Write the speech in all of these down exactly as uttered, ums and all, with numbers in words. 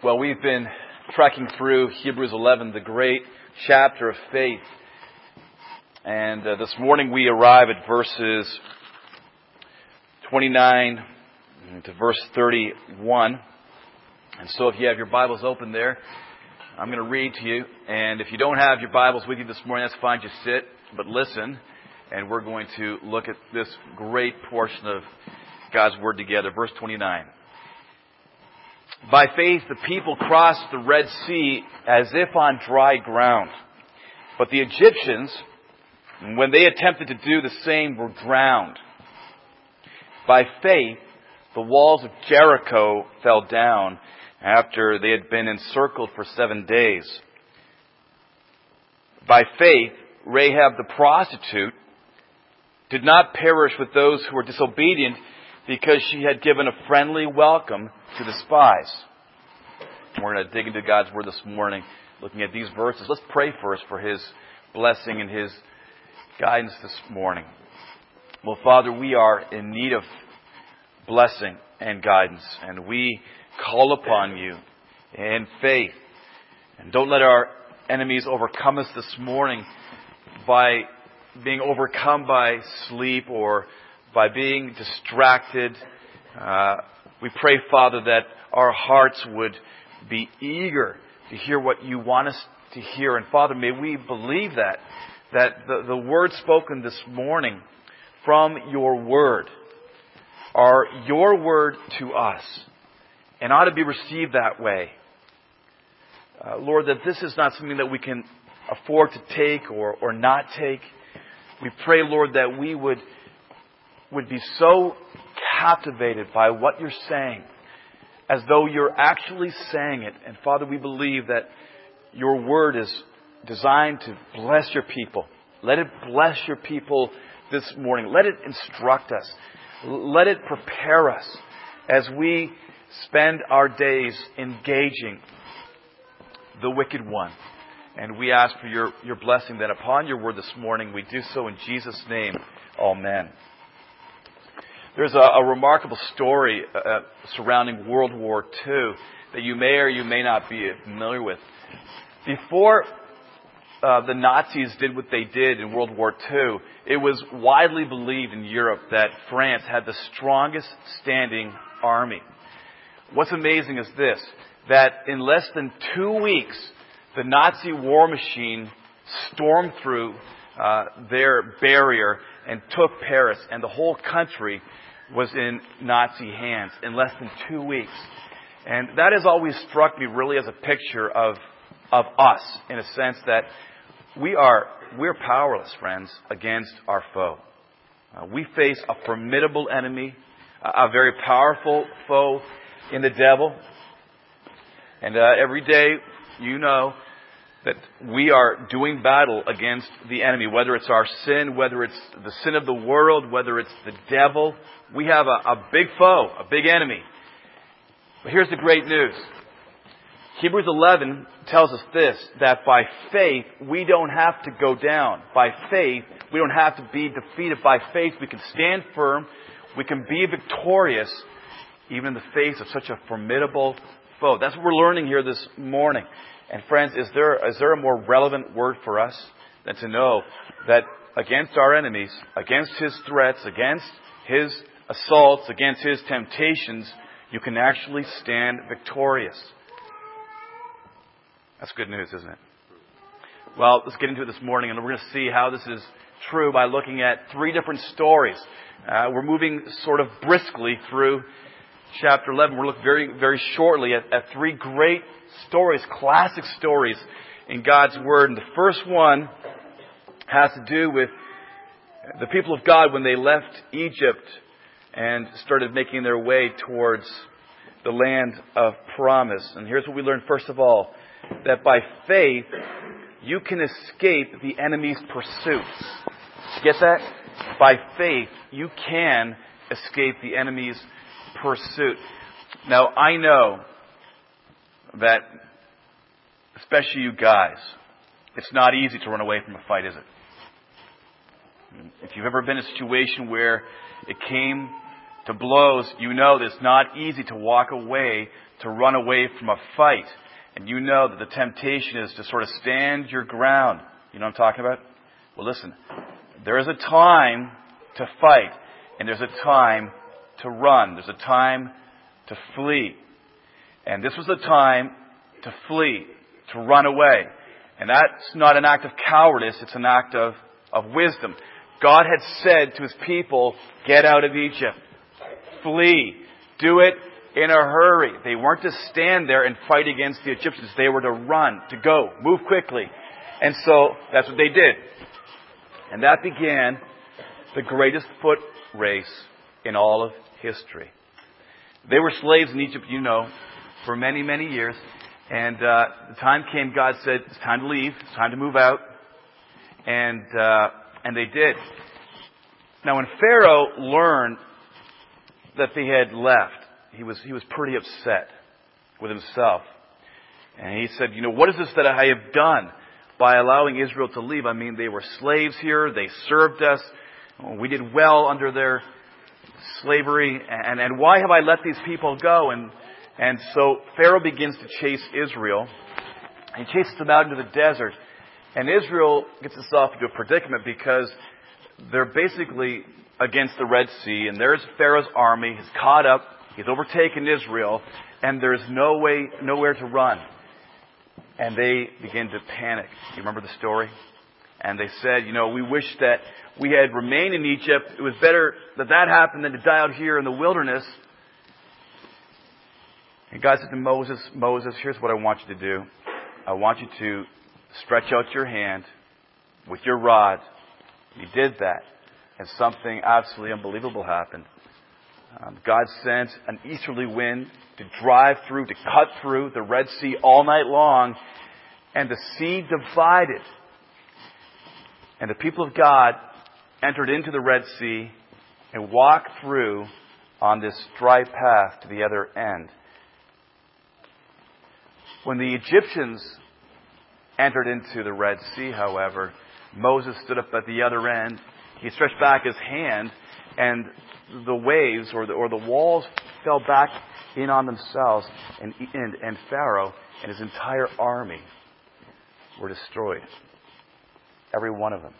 Well, we've been trekking through Hebrews eleven, the great chapter of faith. And uh, this morning we arrive at verses twenty-nine to verse thirty-one. And so if you have your Bibles open there, I'm going to read to you. And if you don't have your Bibles with you this morning, that's fine. Just sit, but listen. And we're going to look at this great portion of God's Word together. Verse twenty-nine. By faith, the people crossed the Red Sea as if on dry ground. But the Egyptians, when they attempted to do the same, were drowned. By faith, the walls of Jericho fell down after they had been encircled for seven days. By faith, Rahab the prostitute did not perish with those who were disobedient, because she had given a friendly welcome to the spies. We're going to dig into God's Word this morning, looking at these verses. Let's pray first for His blessing and His guidance this morning. Well, Father, we are in need of blessing and guidance, and we call upon You in faith. And don't let our enemies overcome us this morning by being overcome by sleep or by being distracted. Uh, we pray, Father, that our hearts would be eager to hear what You want us to hear. And Father, may we believe that, that the, the words spoken this morning from Your Word are Your Word to us and ought to be received that way. Uh, Lord, that this is not something that we can afford to take or, or not take. We pray, Lord, that we would would be so captivated by what You're saying, as though You're actually saying it. And Father, we believe that Your Word is designed to bless Your people. Let it bless Your people this morning. Let it instruct us. Let it prepare us as we spend our days engaging the wicked one. And we ask for your, your blessing that upon Your Word this morning, we do so in Jesus' name. Amen. There's a, a remarkable story uh, surrounding World War Two that you may or you may not be familiar with. Before uh, the Nazis did what they did in World War Two, it was widely believed in Europe that France had the strongest standing army. What's amazing is this, that in less than two weeks, the Nazi war machine stormed through uh, their barrier and took Paris, and the whole country was in Nazi hands in less than two weeks. And that has always struck me really as a picture of of us, in a sense that we are we're powerless, friends, against our foe. Uh, we face a formidable enemy, a, a very powerful foe in the devil. And uh, every day, you know that we are doing battle against the enemy, whether it's our sin, whether it's the sin of the world, whether it's the devil. We have a, a big foe, a big enemy. But here's the great news. Hebrews eleven tells us this, that by faith, we don't have to go down. By faith, we don't have to be defeated. By faith, we can stand firm. We can be victorious, even in the face of such a formidable foe. That's what we're learning here this morning. And friends, is there is there a more relevant word for us than to know that against our enemies, against his threats, against his assaults, against his temptations, you can actually stand victorious? That's good news, isn't it? Well, let's get into it this morning, and we're going to see how this is true by looking at three different stories. Uh, we're moving sort of briskly through chapter eleven. We're looking very, very shortly at, at three great stories, classic stories in God's Word. And the first one has to do with the people of God when they left Egypt and started making their way towards the land of promise. And here's what we learn first of all, that by faith, you can escape the enemy's pursuits. Get that? By faith, you can escape the enemy's pursuit. Now, I know that, especially you guys, it's not easy to run away from a fight, is it? If you've ever been in a situation where it came to blows, you know that it's not easy to walk away, to run away from a fight. And you know that the temptation is to sort of stand your ground. You know what I'm talking about? Well, listen. There is a time to fight, and there's a time to run. There's a time to flee. And this was the time to flee, to run away. And that's not an act of cowardice, it's an act of, of wisdom. God had said to His people, get out of Egypt. Flee. Do it in a hurry. They weren't to stand there and fight against the Egyptians. They were to run, to go, move quickly. And so that's what they did. And that began the greatest foot race in all of history. They were slaves in Egypt, you know, for many, many years. And uh, the time came, God said, it's time to leave. It's time to move out. And uh, and they did. Now, when Pharaoh learned that they had left, he was he was pretty upset with himself. And he said, you know, what is this that I have done by allowing Israel to leave? I mean, they were slaves here. They served us. We did well under their slavery. And, and why have I let these people go? And and so Pharaoh begins to chase Israel. He chases them out into the desert. And Israel gets itself into a predicament because they're basically against the Red Sea. And there's Pharaoh's army. He's caught up. He's overtaken Israel. And there's no way, nowhere to run. And they begin to panic. You remember the story? And they said, you know, we wish that we had remained in Egypt. It was better that that happened than to die out here in the wilderness. And God said to Moses, Moses, here's what I want you to do. I want you to stretch out your hand with your rod. He did that. And something absolutely unbelievable happened. Um, God sent an easterly wind to drive through, to cut through the Red Sea all night long. And the sea divided. And the people of God entered into the Red Sea and walked through on this dry path to the other end. When the Egyptians entered into the Red Sea, however, Moses stood up at the other end. He stretched back his hand, and the waves or the, or the walls fell back in on themselves, and, and, and Pharaoh and his entire army were destroyed. Every one of them.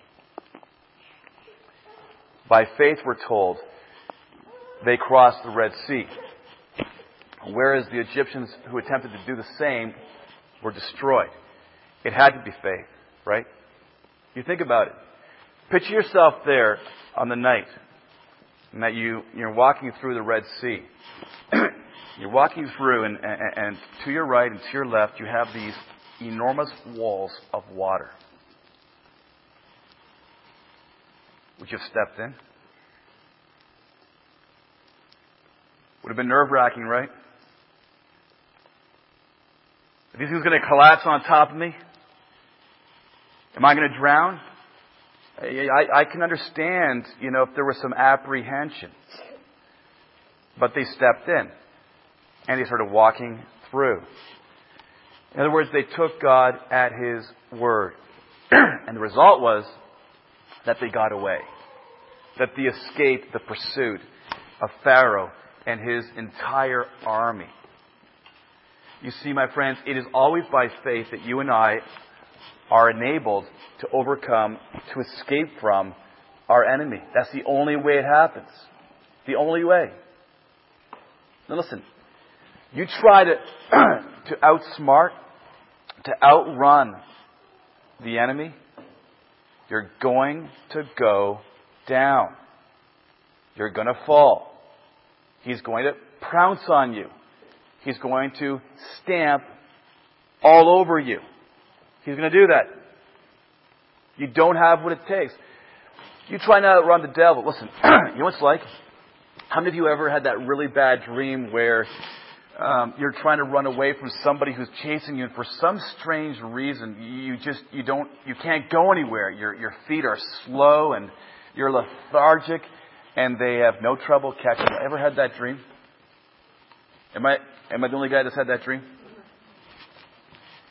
By faith, we're told, they crossed the Red Sea. Whereas the Egyptians who attempted to do the same were destroyed. It had to be faith, right? You think about it. Picture yourself there on the night and that you, you're walking through the Red Sea. You're walking through and, and, and to your right and to your left you have these enormous walls of water. Would you have stepped in? Would have been nerve-wracking, right? Are these things going to collapse on top of me? Am I going to drown? I, I, I can understand, you know, if there was some apprehension. But they stepped in. And they started walking through. In other words, they took God at His word. And the result was that they got away. That the escape, the pursuit of Pharaoh and his entire army. You see, my friends, it is always by faith that you and I are enabled to overcome, to escape from our enemy. That's the only way it happens. The only way. Now listen, you try to, to outsmart, to outrun the enemy, you're going to go down. You're going to fall. He's going to pounce on you. He's going to stamp all over you. He's going to do that. You don't have what it takes. You try not to outrun the devil. Listen, you know what it's like? How many of you ever had that really bad dream where um, you're trying to run away from somebody who's chasing you, and for some strange reason you just you don't you can't go anywhere. Your your feet are slow and you're lethargic, and they have no trouble catching you. Ever had that dream? Am I am I the only guy that's had that dream?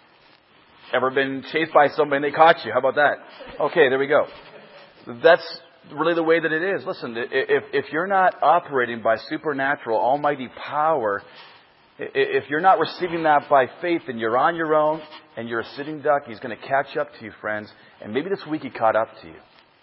Ever been chased by somebody and they caught you? How about that? Okay, there we go. That's really the way that it is. Listen, if, if you're not operating by supernatural, almighty power, if you're not receiving that by faith, then you're on your own and you're a sitting duck. He's going to catch up to you, friends. And maybe this week he caught up to you.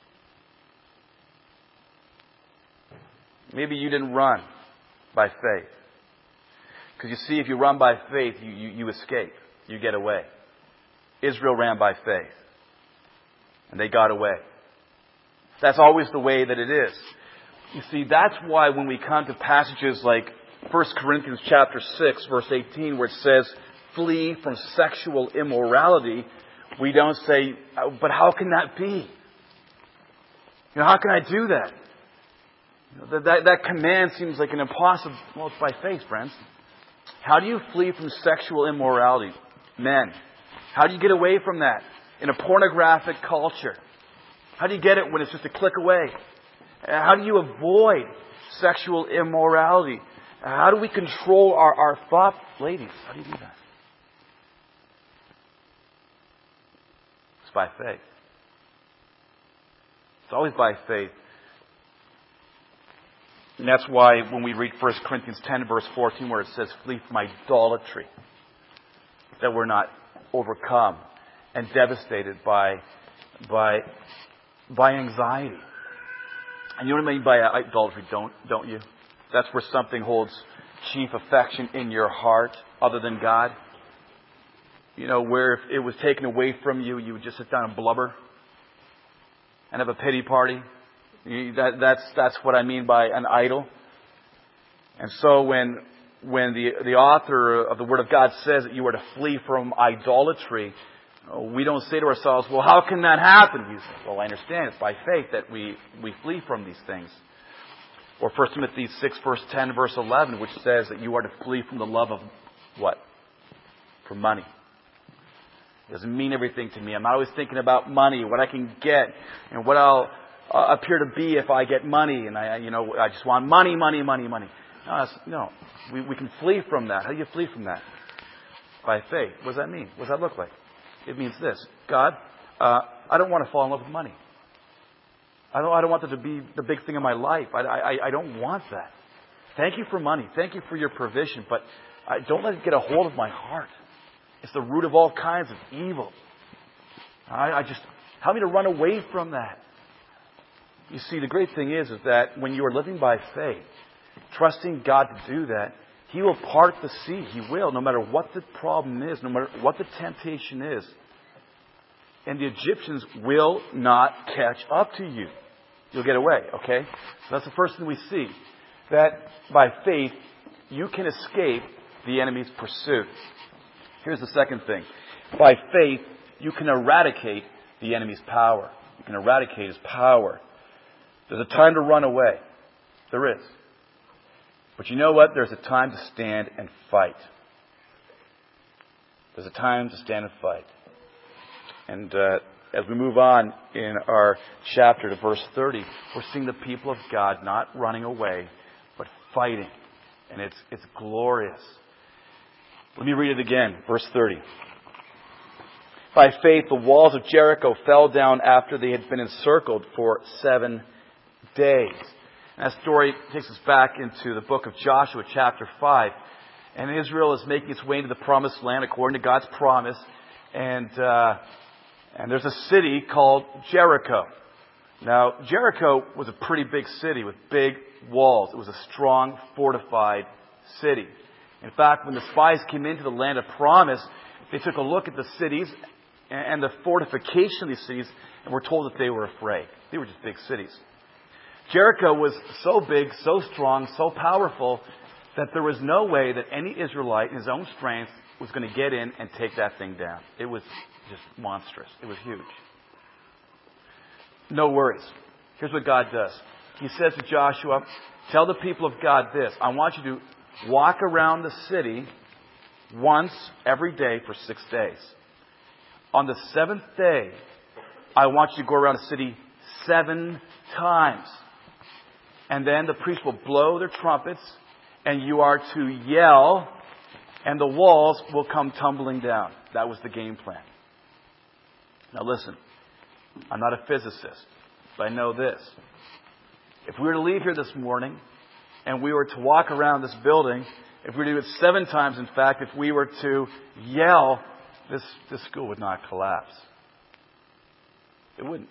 Maybe you didn't run by faith. Because you see, if you run by faith, you, you, you escape. You get away. Israel ran by faith. And they got away. That's always the way that it is. You see, that's why when we come to passages like First Corinthians chapter six, verse eighteen, where it says, flee from sexual immorality, we don't say, but how can that be? You know, how can I do that? You know, that, that, that command seems like an impossible. Well, it's by faith, friends. How do you flee from sexual immorality? Men. How do you get away from that in a pornographic culture? How do you get it when it's just a click away? How do you avoid sexual immorality? How do we control our, our thought? Ladies, how do you do that? It's by faith. It's always by faith. And that's why when we read First Corinthians ten, verse fourteen, where it says, flee from idolatry, that we're not overcome and devastated by, by, by anxiety. And you know what I mean by idolatry, don't, don't you? That's where something holds chief affection in your heart other than God. You know, where if it was taken away from you, you would just sit down and blubber and have a pity party. That, that's, that's what I mean by an idol. And so when, when the, the author of the Word of God says that you are to flee from idolatry, we don't say to ourselves, well, how can that happen? We say, well, I understand. It's by faith that we, we flee from these things. Or First Timothy six, verse ten, verse eleven, which says that you are to flee from the love of what? From money. It doesn't mean everything to me. I'm not always thinking about money, what I can get, and what I'll uh, appear to be if I get money. And I, you know, I just want money, money, money, money. No, no. We, we can flee from that. How do you flee from that? By faith. What does that mean? What does that look like? It means this. God, uh, I don't want to fall in love with money. I don't, I don't want that to be the big thing in my life. I, I, I don't want that. Thank you for money. Thank you for your provision. But I, don't let it get a hold of my heart. It's the root of all kinds of evil. I, I just, help me to run away from that. You see, the great thing is, is that when you are living by faith, trusting God to do that, He will part the sea. He will, no matter what the problem is, no matter what the temptation is. And the Egyptians will not catch up to you. You'll get away, okay? So that's the first thing we see. That by faith, you can escape the enemy's pursuit. Here's the second thing. By faith, you can eradicate the enemy's power. You can eradicate his power. There's a time to run away. There is. But you know what? There's a time to stand and fight. There's a time to stand and fight. And uh, as we move on in our chapter to verse thirty, we're seeing the people of God not running away, but fighting. And it's it's glorious. Let me read it again, verse thirty. By faith, the walls of Jericho fell down after they had been encircled for seven days. And that story takes us back into the book of Joshua, chapter five. And Israel is making its way into the promised land according to God's promise. And uh, and there's a city called Jericho. Now, Jericho was a pretty big city with big walls. It was a strong, fortified city. In fact, when the spies came into the land of promise, they took a look at the cities and the fortification of these cities, and were told that they were afraid. They were just big cities. Jericho was so big, so strong, so powerful, that there was no way that any Israelite in his own strength was going to get in and take that thing down. It was just monstrous. It was huge. No worries. Here's what God does. He says to Joshua, tell the people of God this. I want you to walk around the city once every day for six days. On the seventh day, I want you to go around the city seven times. And then the priests will blow their trumpets, and you are to yell, and the walls will come tumbling down. That was the game plan. Now listen, I'm not a physicist. But I know this. If we were to leave here this morning and we were to walk around this building, if we were to do it seven times, in fact, if we were to yell, this, this school would not collapse. It wouldn't.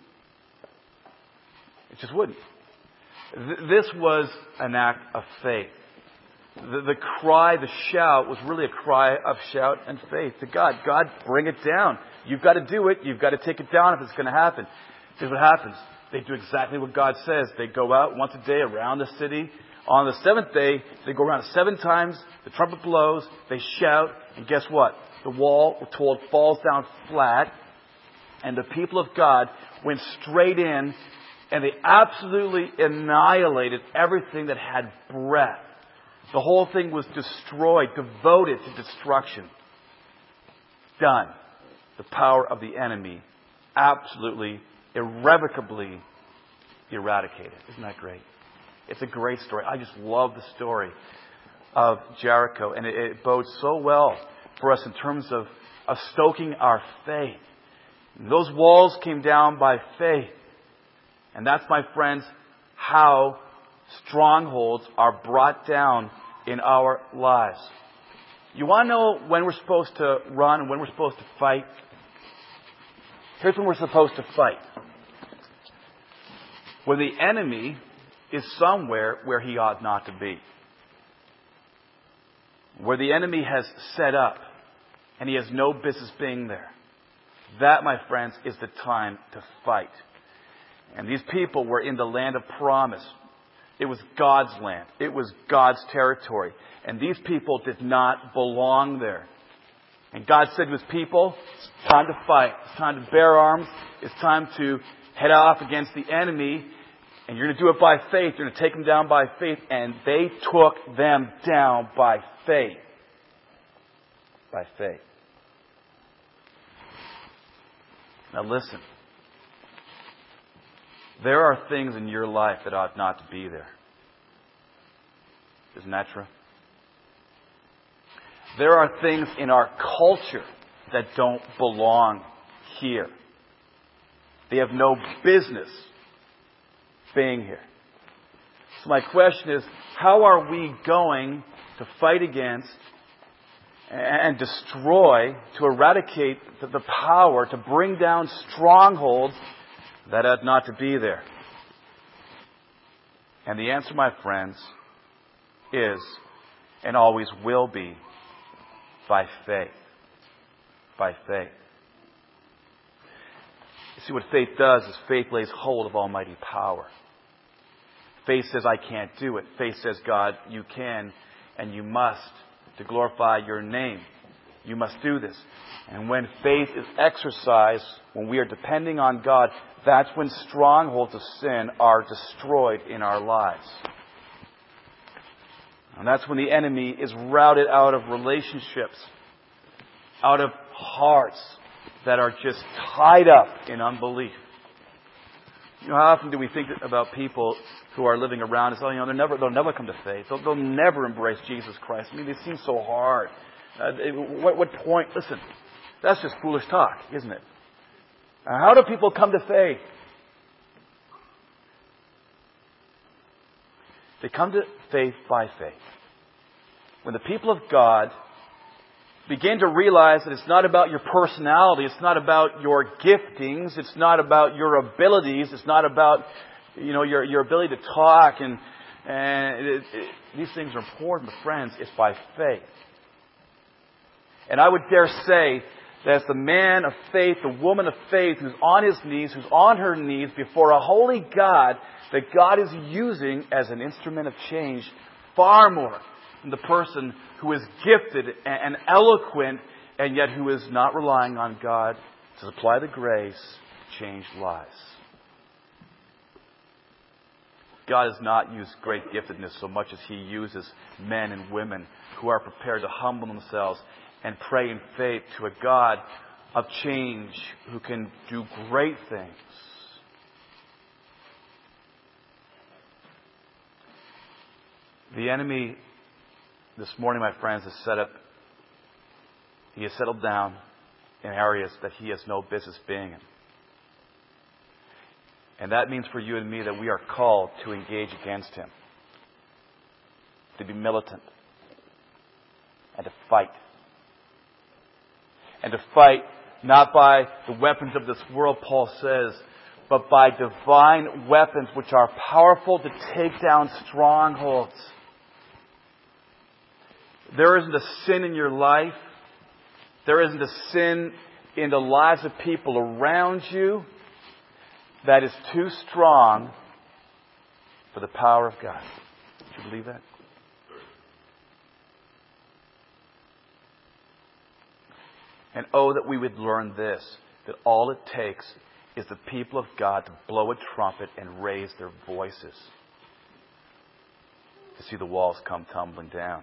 It just wouldn't. Th- this was an act of faith. The, the cry, the shout, was really a cry of shout and faith to God. God, bring it down. You've got to do it. You've got to take it down if it's going to happen. Here's what happens. They do exactly what God says. They go out once a day around the city. On the seventh day, they go around seven times. The trumpet blows. They shout. And guess what? The wall, we're told, falls down flat. And the people of God went straight in, and they absolutely annihilated everything that had breath. The whole thing was destroyed, devoted to destruction. Done. The power of the enemy absolutely, irrevocably eradicated. Isn't that great? It's a great story. I just love the story of Jericho, and it, it bodes so well for us in terms of, of stoking our faith. Those walls came down by faith. And that's, my friends, how strongholds are brought down in our lives. You want to know when we're supposed to run and when we're supposed to fight? Here's when we're supposed to fight. When the enemy is somewhere where he ought not to be. Where the enemy has set up and he has no business being there. That, my friends, is the time to fight. And these people were in the land of promise. It was God's land. It was God's territory. And these people did not belong there. And God said to His people, it's time to fight. It's time to bear arms. It's time to head off against the enemy. And you're going to do it by faith. You're going to take them down by faith. And they took them down by faith. By faith. Now listen. There are things in your life that ought not to be there. Isn't that true? There are things in our culture that don't belong here. They have no business being here. So my question is, how are we going to fight against and destroy, to eradicate the power, to bring down strongholds that ought not to be there? And the answer, my friends, is and always will be by faith. By faith. You see, what faith does is faith lays hold of almighty power. Faith says, I can't do it. Faith says, God, you can and you must, to glorify your name. You must do this. And when faith is exercised, when we are depending on God, that's when strongholds of sin are destroyed in our lives. And that's when the enemy is routed out of relationships, out of hearts that are just tied up in unbelief. You know, how often do we think about people who are living around us? Oh, you know, they'll never, they'll never come to faith. They'll, they'll never embrace Jesus Christ. I mean, it seems so hard. Uh, what, what point? Listen, that's just foolish talk, isn't it? Uh, how do people come to faith? They come to faith by faith. When the people of God begin to realize that it's not about your personality, it's not about your giftings, it's not about your abilities, it's not about, you know, your your ability to talk, and and it, it, these things are important, but friends, it's by faith. And I would dare say that as the man of faith, the woman of faith, who's on his knees, who's on her knees before a holy God, that God is using as an instrument of change far more than the person who is gifted and eloquent and yet who is not relying on God to supply the grace to change lives. God does not use great giftedness so much as He uses men and women who are prepared to humble themselves and pray in faith to a God of change who can do great things. The enemy this morning, my friends, has set up, he has settled down in areas that he has no business being in. And that means for you and me that we are called to engage against him, to be militant, and to fight. And to fight not by the weapons of this world, Paul says, but by divine weapons which are powerful to take down strongholds. There isn't a sin in your life. There isn't a sin in the lives of people around you that is too strong for the power of God. Do you believe that? And oh, that we would learn this, that all it takes is the people of God to blow a trumpet and raise their voices to see the walls come tumbling down.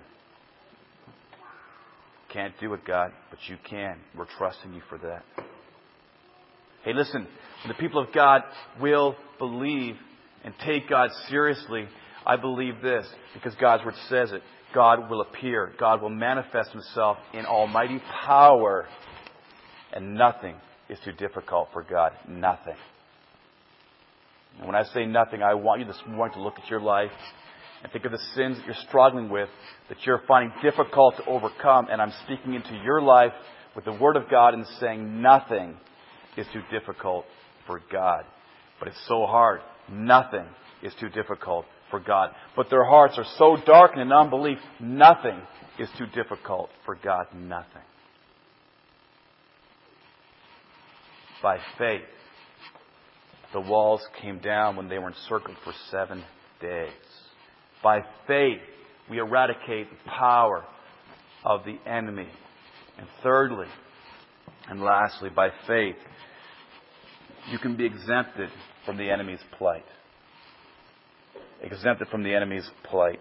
Can't do it, God, but you can. We're trusting you for that. Hey, listen, when the people of God will believe and take God seriously, I believe this, because God's Word says it. God will appear. God will manifest Himself in almighty power. And nothing is too difficult for God. Nothing. And when I say nothing, I want you this morning to look at your life and think of the sins that you're struggling with, that you're finding difficult to overcome. And I'm speaking into your life with the Word of God and saying nothing is too difficult for God. But it's so hard. Nothing is too difficult for God. But their hearts are so darkened in unbelief, nothing is too difficult for God. Nothing. By faith, the walls came down when they were encircled for seven days. By faith, we eradicate the power of the enemy. And thirdly, and lastly, by faith, you can be exempted from the enemy's plight. Exempted from the enemy's plight.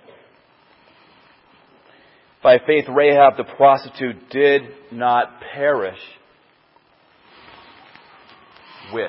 By faith, Rahab the prostitute did not perish with.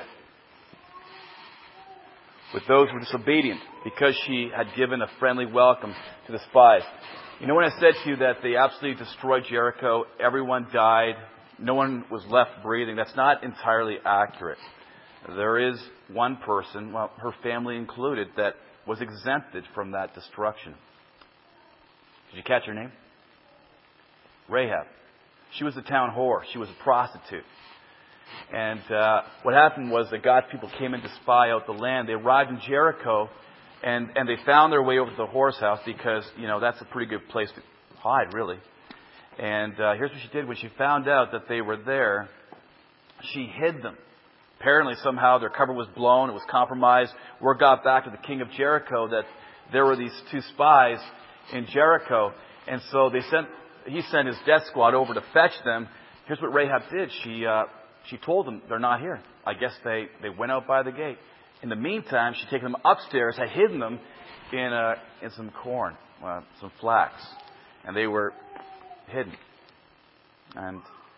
With those who were disobedient, because she had given a friendly welcome to the spies. You know when I said to you that they absolutely destroyed Jericho, everyone died, no one was left breathing? That's not entirely accurate. There is one person, well, her family included, that was exempted from that destruction. Did you catch her name? Rahab. She was a town whore. She was a prostitute. And uh, what happened was that God's people came in to spy out the land. They arrived in Jericho, and, and they found their way over to the whore's house because, you know, that's a pretty good place to hide, really. And uh, here's what she did. When she found out that they were there, she hid them. Apparently, somehow, their cover was blown. It was compromised. Word got back to the king of Jericho that there were these two spies in Jericho. And so they sent. he sent his death squad over to fetch them. Here's what Rahab did. She... Uh, She told them they're not here. I guess they, they went out by the gate. In the meantime, she'd taken them upstairs, had hidden them in uh, in some corn, uh, some flax, and they were hidden. And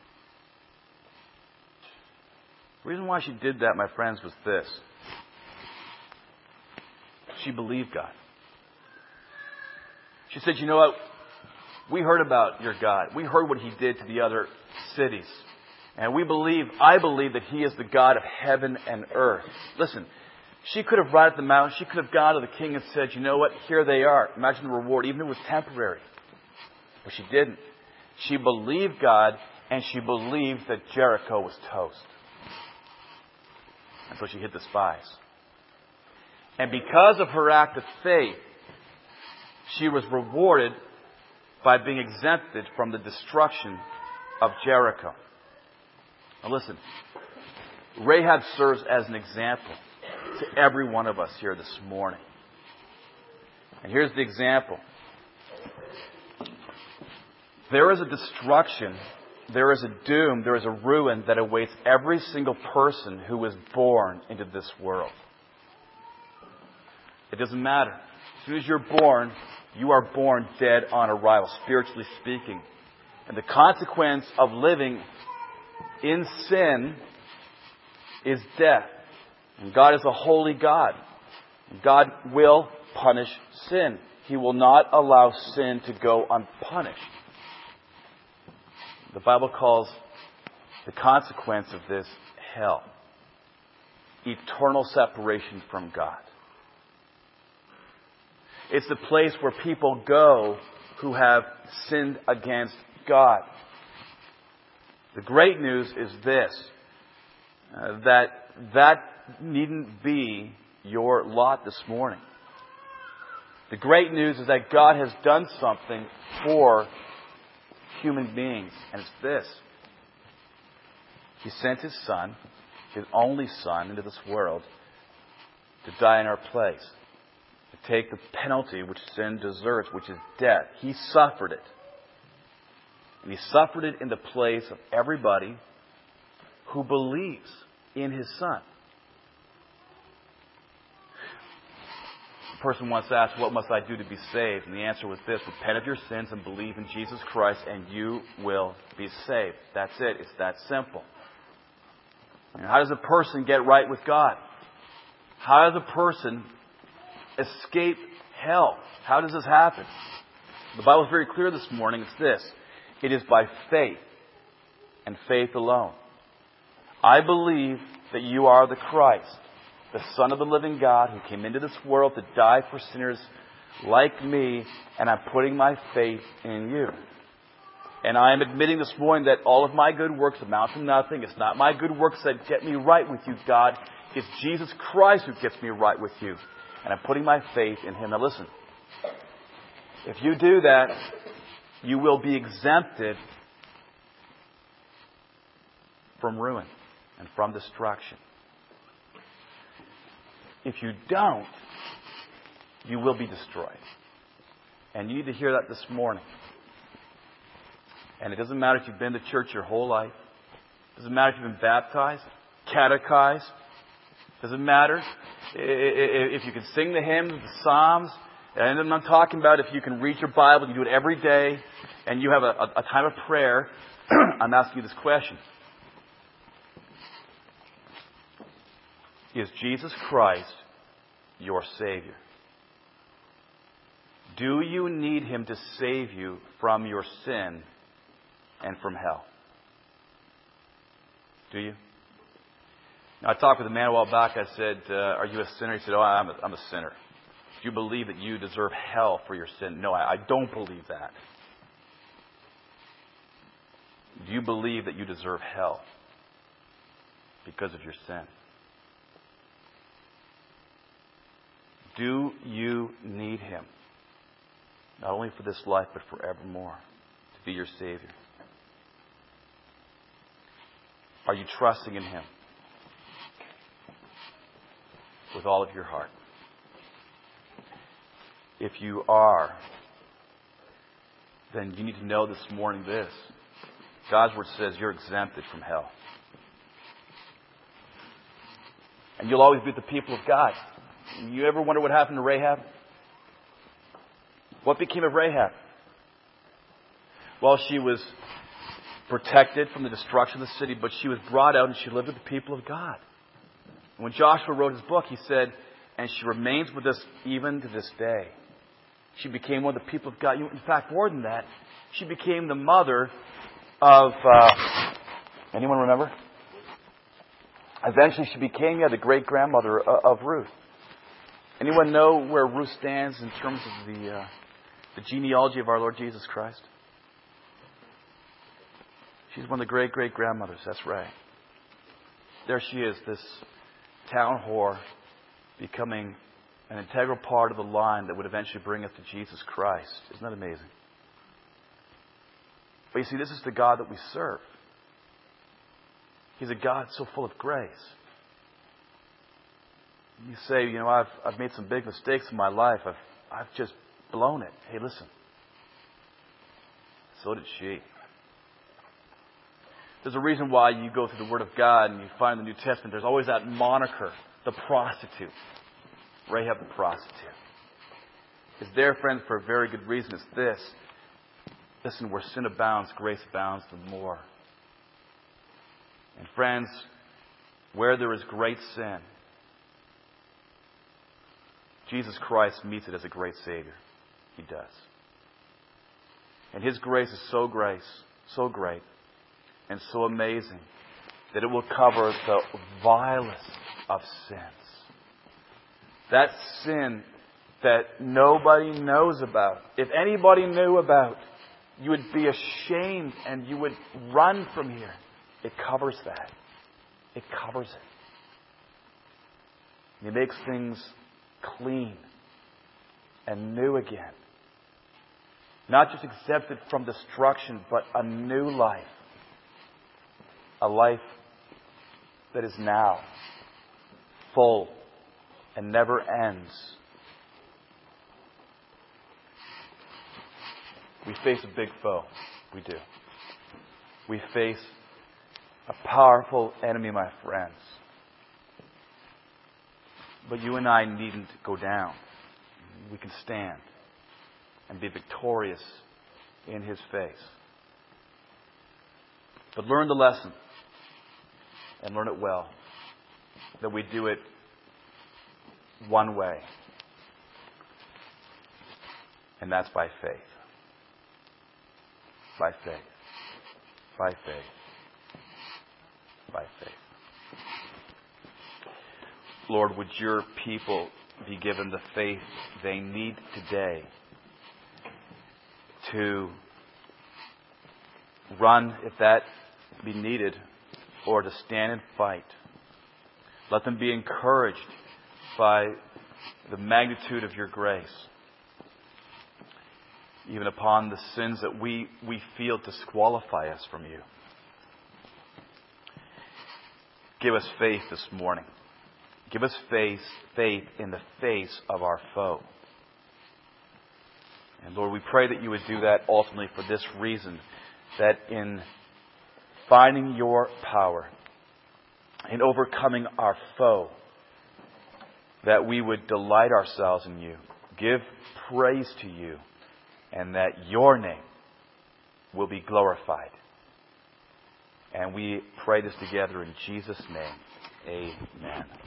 the reason why she did that, my friends, was this: she believed God. She said, "You know what? We heard about your God. We heard what He did to the other cities." And we believe, I believe that He is the God of heaven and earth. Listen, she could have ridden them out. She could have gone to the king and said, you know what, here they are. Imagine the reward, even if it was temporary. But she didn't. She believed God, and she believed that Jericho was toast. And so she hid the spies. And because of her act of faith, she was rewarded by being exempted from the destruction of Jericho. Now listen, Rahab serves as an example to every one of us here this morning. And here's the example. There is a destruction, there is a doom, there is a ruin that awaits every single person who is born into this world. It doesn't matter. As soon as you're born, you are born dead on arrival, spiritually speaking. And the consequence of living in sin is death. And God is a holy God. God will punish sin. He will not allow sin to go unpunished. The Bible calls the consequence of this hell. eternal separation from God. It's the place where people go who have sinned against God. The great news is this, uh, that that needn't be your lot this morning. The great news is that God has done something for human beings, and it's this. He sent His Son, His only Son, into this world to die in our place, to take the penalty which sin deserves, which is death. He suffered it. And He suffered it in the place of everybody who believes in His Son. A person once asked, what must I do to be saved? And the answer was this: repent of your sins and believe in Jesus Christ and you will be saved. That's it. It's that simple. And how does a person get right with God? How does a person escape hell? How does this happen? The Bible is very clear this morning. It's this. It is by faith and faith alone. I believe that you are the Christ, the Son of the living God, who came into this world to die for sinners like me, and I'm putting my faith in you. And I am admitting this morning that all of my good works amount to nothing. It's not my good works that get me right with you, God. It's Jesus Christ who gets me right with you. And I'm putting my faith in Him. Now listen, if you do that, you will be exempted from ruin and from destruction. If you don't, you will be destroyed. And you need to hear that this morning. And it doesn't matter if you've been to church your whole life. It doesn't matter if you've been baptized, catechized. It doesn't matter if you can sing the hymns, the psalms. And I'm not talking about if you can read your Bible, you do it every day, and you have a, a time of prayer. I'm asking you this question. Is Jesus Christ your Savior? Do you need Him to save you from your sin and from hell? Do you? Now, I talked with a man a while back. I said, uh, are you a sinner? He said, oh, I'm a, I'm a sinner. Do you believe that you deserve hell for your sin? No, I, I don't believe that. Do you believe that you deserve hell because of your sin? Do you need Him? Not only for this life, but forevermore, to be your Savior. Are you trusting in Him with all of your heart? If you are, then you need to know this morning this. God's Word says you're exempted from hell. And you'll always be with the people of God. You ever wonder what happened to Rahab? What became of Rahab? Well, she was protected from the destruction of the city, but she was brought out and she lived with the people of God. And when Joshua wrote his book, he said, and she remains with us even to this day. She became one of the people of God. In fact, more than that, she became the mother of, uh, anyone remember? Eventually she became, yeah, the great-grandmother of Ruth. Anyone know where Ruth stands in terms of the, uh, the genealogy of our Lord Jesus Christ? She's one of the great-great-grandmothers, that's right. There she is, this town whore, becoming an integral part of the line that would eventually bring us to Jesus Christ. Isn't that amazing? But you see, this is the God that we serve. He's a God so full of grace. You say, you know, I've I've made some big mistakes in my life. I've I've just blown it. Hey, listen. So did she. There's a reason why you go through the Word of God and you find in the New Testament there's always that moniker, the prostitute. Rahab the prostitute. It's there, friends, for a very good reason. It's this. Listen, where sin abounds, grace abounds the more. And friends, where there is great sin, Jesus Christ meets it as a great Savior. He does. And His grace is so grace, so great, and so amazing that it will cover the vilest, of sins. That sin that nobody knows about. If anybody knew about, you would be ashamed and you would run from here. It covers that. It covers it. He makes things clean and new again. Not just exempted from destruction, but a new life. A life that is now full and never ends. We face a big foe. We do. We face a powerful enemy, my friends. But you and I needn't go down. We can stand and be victorious in His face. But learn the lesson, and learn it well, that we do it one way, and that's by faith. By faith. By faith. By faith. Lord, would your people be given the faith they need today to run, if that be needed, or to stand and fight. Let them be encouraged by the magnitude of your grace, even upon the sins that we, we feel disqualify us from you. Give us faith this morning. Give us faith, faith in the face of our foe. And Lord, we pray that you would do that ultimately for this reason, that in finding your power, in overcoming our foe, that we would delight ourselves in you, give praise to you, and that your name will be glorified. And we pray this together in Jesus' name. Amen.